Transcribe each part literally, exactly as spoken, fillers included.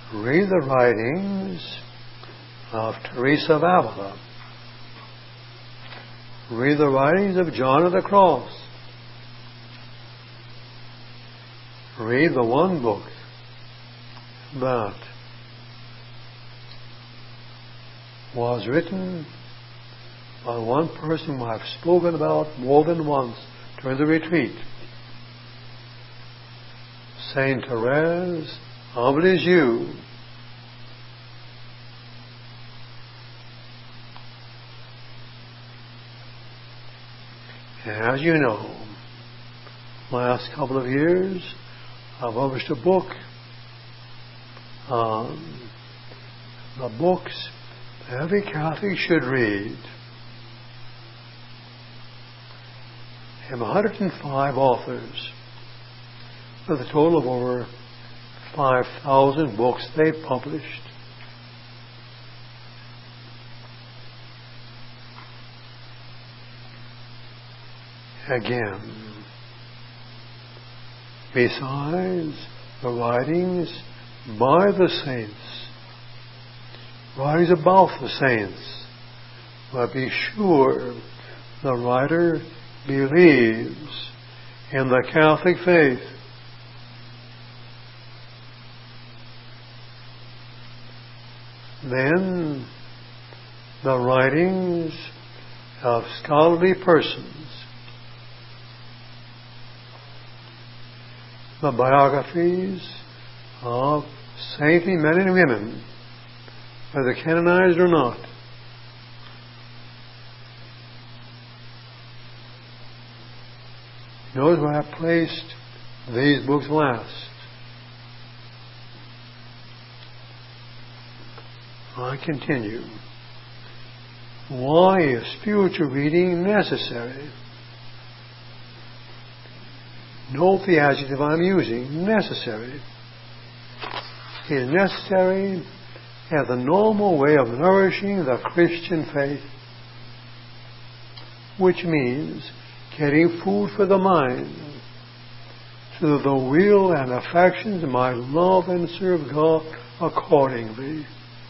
read the writings of Teresa of Avila. Read the writings of John of the Cross. Read the one book that was written by one person who I've spoken about more than once during the retreat. Saint Therese of Lisieux. As you know, last couple of years I've published a book on the books every Catholic should read. I have one hundred five authors with a total of over five thousand books they've published. Again, besides the writings by the saints, writings about the saints, but be sure the writer believes in the Catholic faith. Then the writings of scholarly persons, the biographies of saintly men and women, whether canonized or not, notice where I placed these books last. I continue. Why is spiritual reading necessary? Note the adjective I'm using, necessary. It is necessary as the normal way of nourishing the Christian faith, which means getting food for the mind, so that the will and affections might love and serve God accordingly.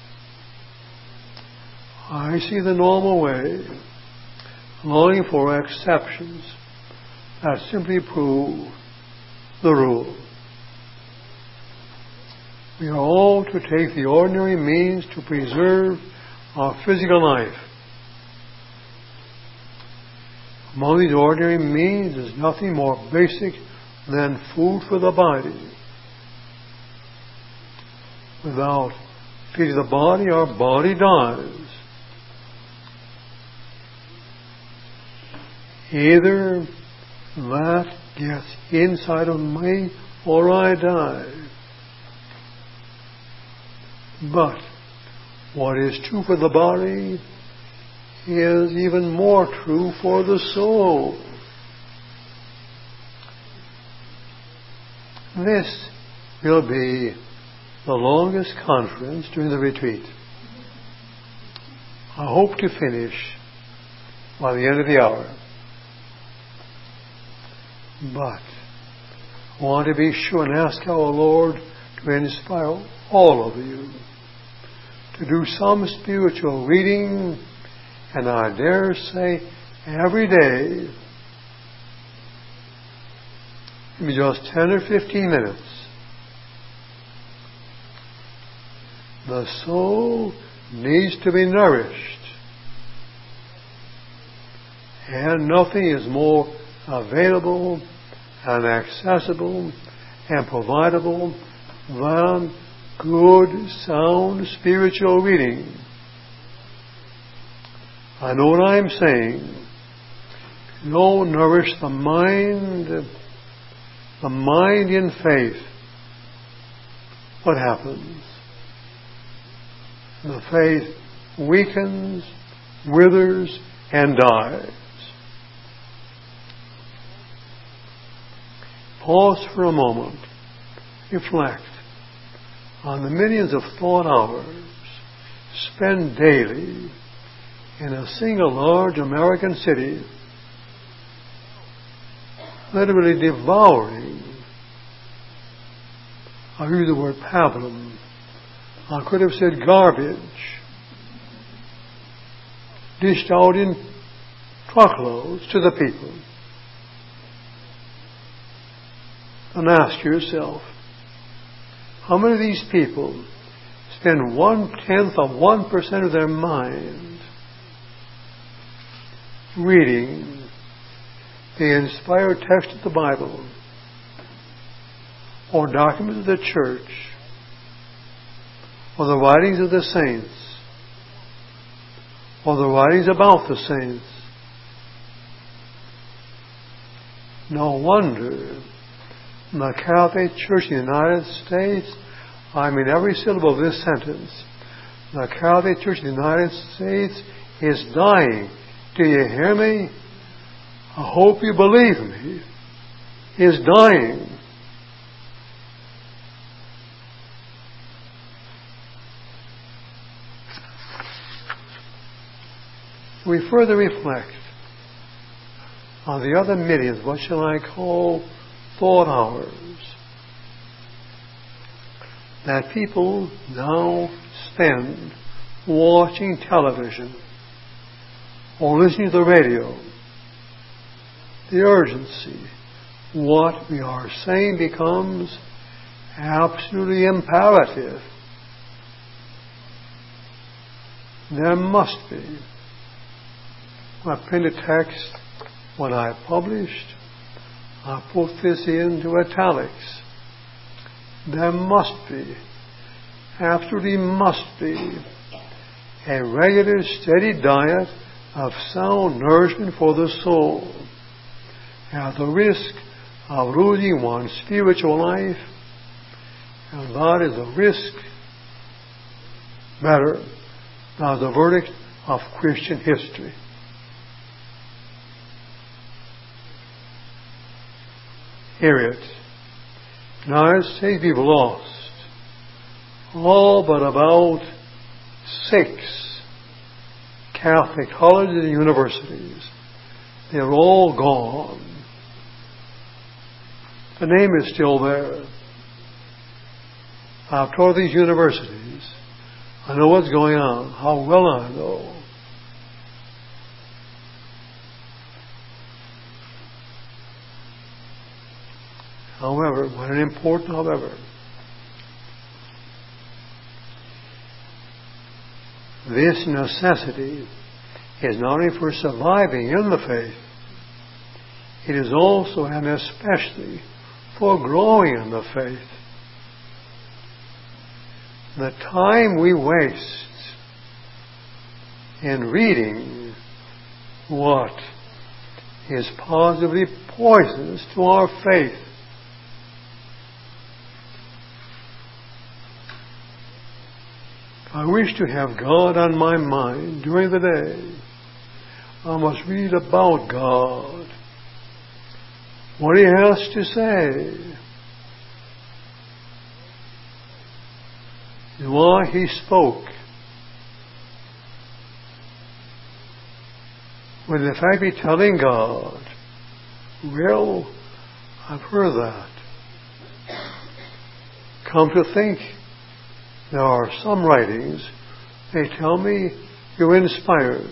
I see the normal way, longing for exceptions that simply prove the rule. We are all to take the ordinary means to preserve our physical life. Among these ordinary means is nothing more basic than food for the body. Without feeding the body, our body dies. Either that gets inside of me or I die. But what is true for the body is even more true for the soul. This will be the longest conference during the retreat. I hope to finish by the end of the hour. But I want to be sure and ask our Lord to inspire all of you to do some spiritual reading, and I dare say every day, maybe just ten or fifteen minutes. The soul needs to be nourished, and nothing is more available and accessible and providable than good, sound spiritual reading. I know what I'm saying. No, nourish the mind, the mind in faith. What happens? The faith weakens, withers, and dies. Pause for a moment. Reflect on the millions of thought hours spent daily in a single large American city, literally devouring, I use the word pablum, I could have said garbage, dished out in truckloads to the people. And ask yourself, how many of these people spend one-tenth of one percent of their mind reading the inspired text of the Bible or documents of the church or the writings of the saints or the writings about the saints? No wonder the Catholic Church in the United States, I mean every syllable of this sentence, the Catholic Church in the United States is dying. Do you hear me? I hope you believe me. Is dying. We further reflect on the other millions, what shall I call thought hours, that people now spend watching television or listening to the radio. The urgency, what we are saying becomes absolutely imperative. There must be. I printed text when I published. I put this into italics. There must be, absolutely must be, a regular, steady diet of sound nourishment for the soul, at the risk of losing one's spiritual life, and that is a risk better than the verdict of Christian history. Hear it. United States, we've lost all but about six Catholic colleges and universities. They're all gone. The name is still there. I've taught these universities. I know what's going on. How well I know. However, what an important however. This necessity is not only for surviving in the faith, it is also and especially for growing in the faith. The time we waste in reading what is positively poisonous to our faith. I wish to have God on my mind during the day. I must read about God, what He has to say, and why He spoke. Would in fact be telling God, well, I've heard that. Come to think, there are some writings, they tell me you're inspired.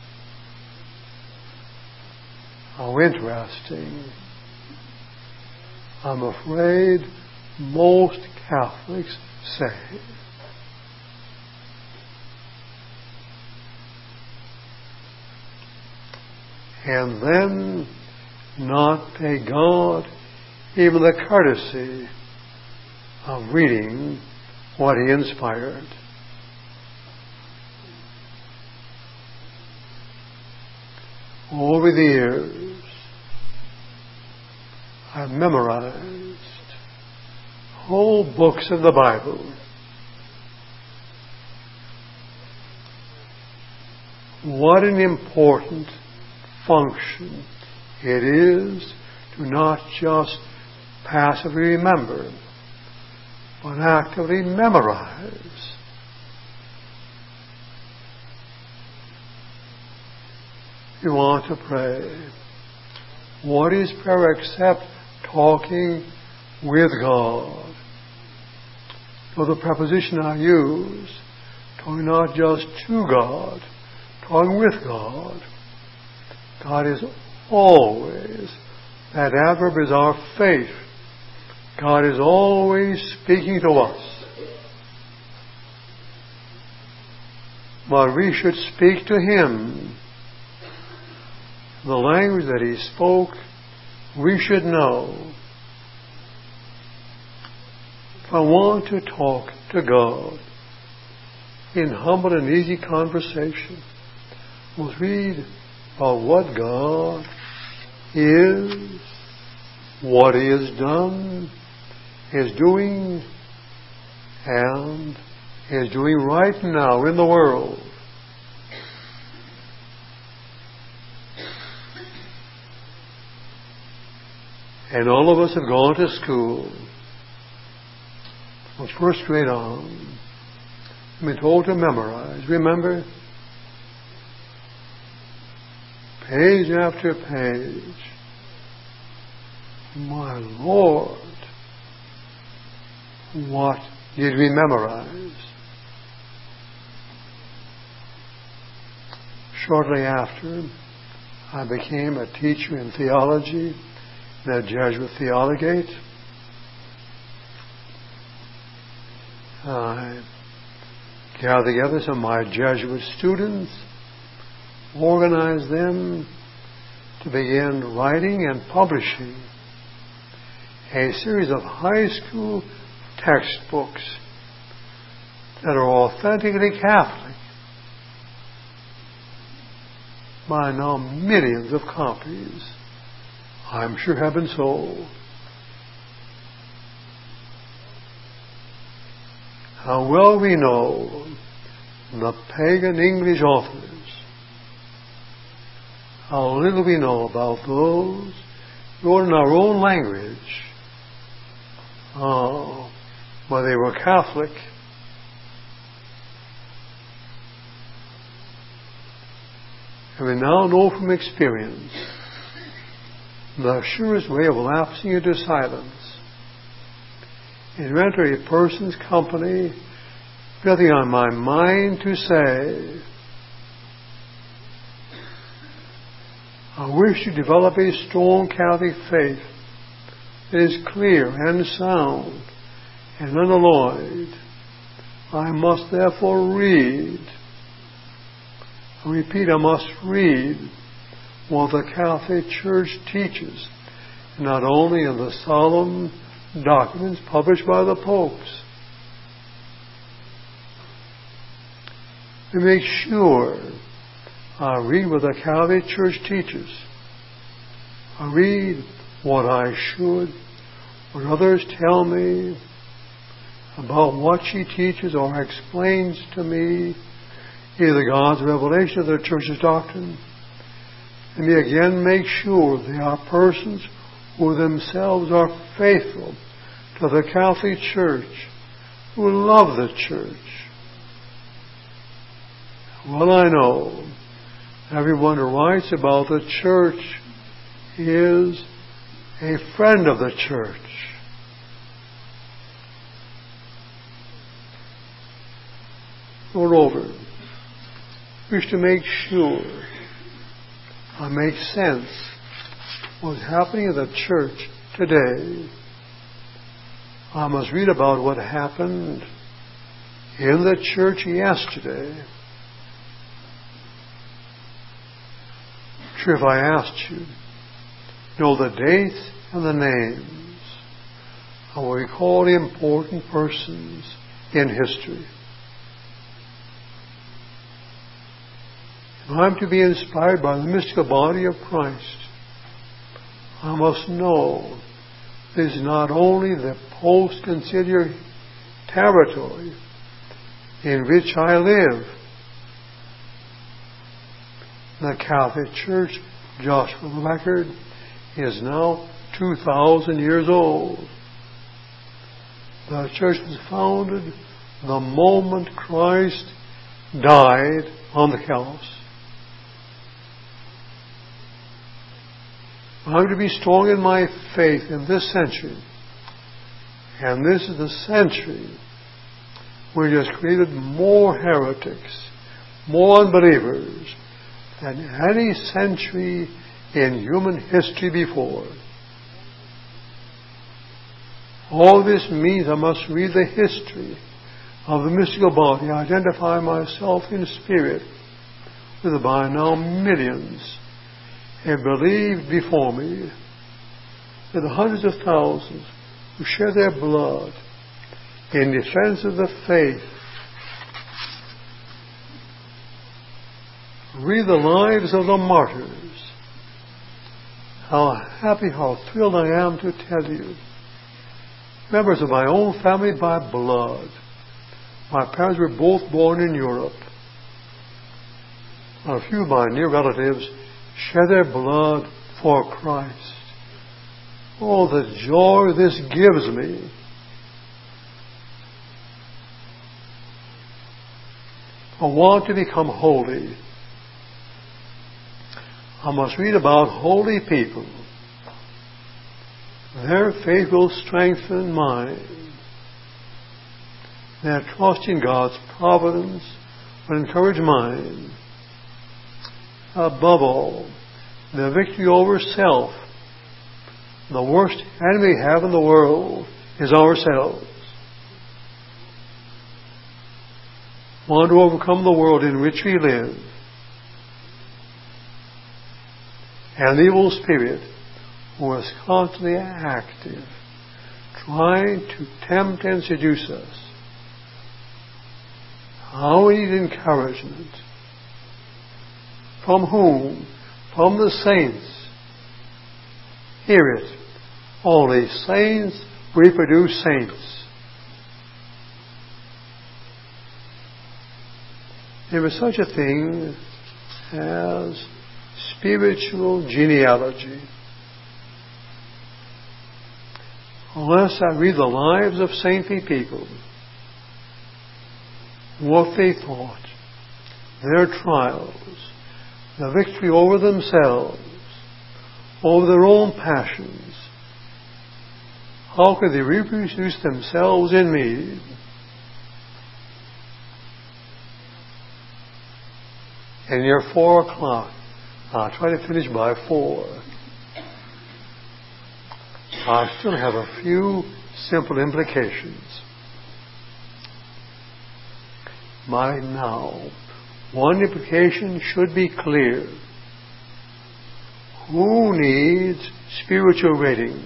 How interesting. I'm afraid most Catholics say. And then not pay God even the courtesy of reading what He inspired. Over the years, I've memorized whole books of the Bible. What an important function it is to not just passively remember, but actively memorize. You want to pray. What is prayer except talking with God? So the preposition I use, talking not just to God, talking with God. God is always, that adverb is our faith. God is always speaking to us. But we should speak to Him. The language that He spoke, we should know. If I want to talk to God in humble and easy conversation, we'll read about what God is, what He has done, is doing, and is doing right now in the world. And all of us have gone to school, from first grade on, and been told to memorize. Remember? Page after page. My Lord, what did we memorize? Shortly after, I became a teacher in theology in a Jesuit theologate. I gathered together some of my Jesuit students, organized them to begin writing and publishing a series of high school textbooks that are authentically Catholic. By now millions of copies, I'm sure, have been sold. How well we know the pagan English authors. How little we know about those who wrote in our own language. Oh, but they were Catholic. And we now know from experience the surest way of lapsing into silence is to enter a person's company feeling on my mind to say, I wish to develop a strong Catholic faith that is clear and sound and unalloyed. I must therefore read. I repeat, I must read what the Catholic Church teaches, not only in the solemn documents published by the popes. To make sure I read what the Catholic Church teaches. I read what I should, what others tell me about what she teaches or explains to me, either God's revelation or the Church's doctrine. Let me again make sure they are persons who themselves are faithful to the Catholic Church, who love the Church. Well, I know everyone who writes about the Church is a friend of the Church. Moreover, I wish to make sure I make sense of what's happening in the Church today. I must read about what happened in the Church yesterday. Sure, if I asked you, know the dates and the names of what we call important persons in history. If I'm to be inspired by the mystical body of Christ, I must know this is not only the post-conciliar territory in which I live. The Catholic Church, just for the record, is now two thousand years old. The Church was founded the moment Christ died on the cross. I'm to be strong in my faith in this century. And this is the century we just created more heretics, more unbelievers than any century in human history before. All this means I must read the history of the mystical body, identify myself in spirit with the by now millions have believed before me, with the hundreds of thousands who shed their blood in defense of the faith. Read the lives of the martyrs. How happy, how thrilled I am to tell you. Members of my own family by blood. My parents were both born in Europe. A few of my near relatives shed their blood for Christ. Oh, the joy this gives me. I want to become holy. I must read about holy people. Their faith will strengthen mine. Their trust in God's providence will encourage mine. Above all, the victory over self. The worst enemy we have in the world is ourselves. Want to overcome the world in which we live. An evil spirit who is constantly active, trying to tempt and seduce us. How we need encouragement. From whom? From the saints. Hear it. Only saints reproduce saints. There is such a thing as spiritual genealogy. Unless I read the lives of saintly people, what they thought, their trials, the victory over themselves, over their own passions, how could they reproduce themselves in me? And near four o'clock, I'll try to finish by four. I still have a few simple implications. By now, one implication should be clear. Who needs spiritual rating?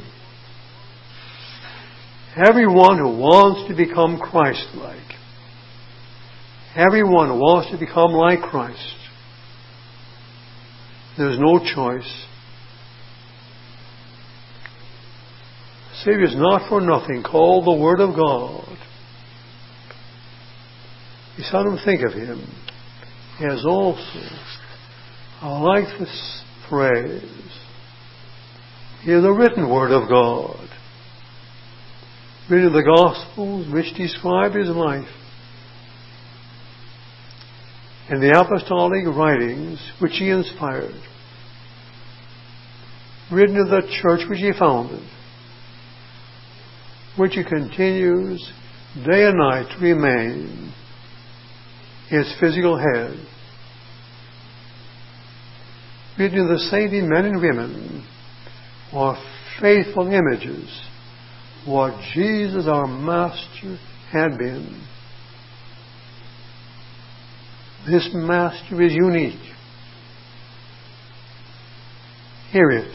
Everyone who wants to become Christ-like. Everyone who wants to become like Christ. There's no choice. The Savior is not for nothing called the Word of God. You seldom think of Him. He has also, I like this phrase, He is the written Word of God. Written in the Gospels which describe His life. In the apostolic writings which He inspired. Written in the church which He founded. Which He continues day and night to remain His physical head. Written in the saintly men and women who are faithful images of what Jesus our Master had been. This Master is unique. Hear it.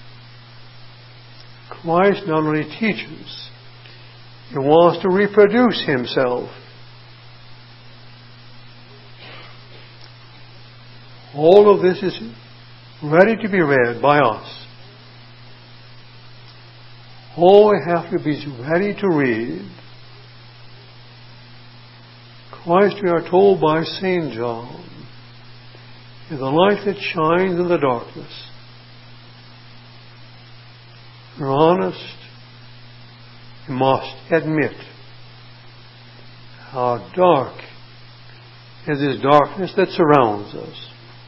Christ not only teaches, He wants to reproduce Himself. All of this is ready to be read by us. All we have to be ready to read. Christ, we are told by Saint John, is the light that shines in the darkness. If we're honest, we must admit how dark is this darkness that surrounds us.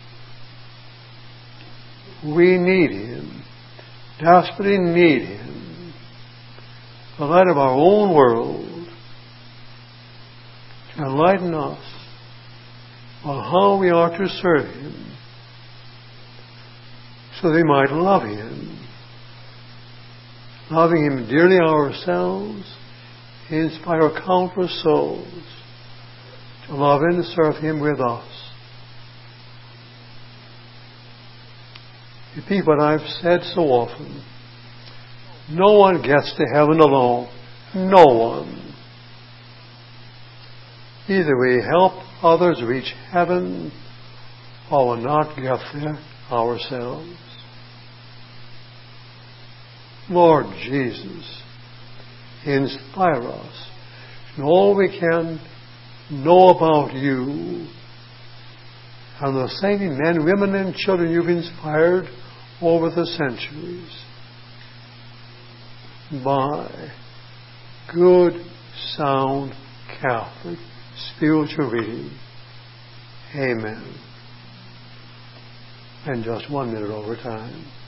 We need Him, desperately need Him, the light of our own world. to enlighten us on how we are to serve Him, so that we might love Him, loving Him dearly ourselves, inspire countless souls to love and serve Him with us. Repeat what I've said so often. No one gets to heaven alone. No one. Either we help others reach heaven or will not get there ourselves. Lord Jesus, inspire us in all we can know about You and the saintly men, women, and children You've inspired over the centuries by good, sound, Catholic, spiritual reading. Amen. And just one minute over time.